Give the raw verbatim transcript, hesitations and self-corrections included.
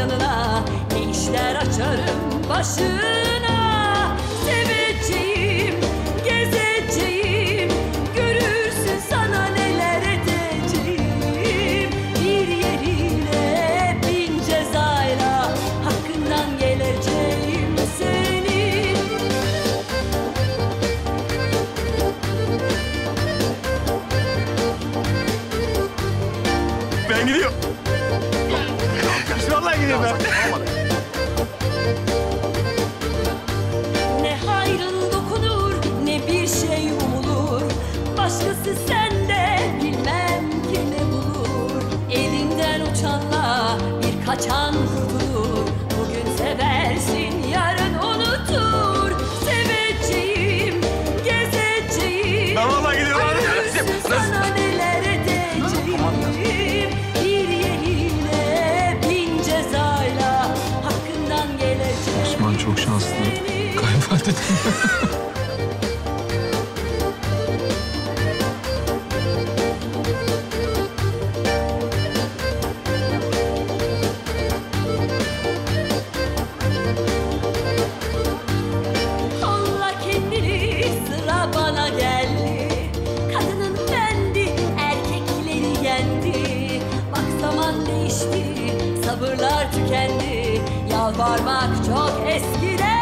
yanına, ne işler açarım başına. Seveceğim, gezeceğim, görürsün sana neler edeceğim. Bir yerine bin cezayla hakkından geleceğim senin. Ben gidiyorum. Vallahi gidiyorum ben. Ne hayrın dokunur, ne bir şey umulur. Başkası sende bilmem ki ne bulur. Elinden uçanla bir kaçan kurtulur. Bugün seversin, yarın unutur. Seveceğim, gezeceğim. Ben vallahi gidiyorum. Görürsün sana neler edeceğim. Bir yerine bin cezayla hakkından geleceğim. Osman çok şanslı. Kayınvalide. Kolla kendini, sıra bana geldi. Kadının bendi, erkekleri yendi. Bak zaman değişti, sabırlar tükendi. Yalvarmak çok eskiden.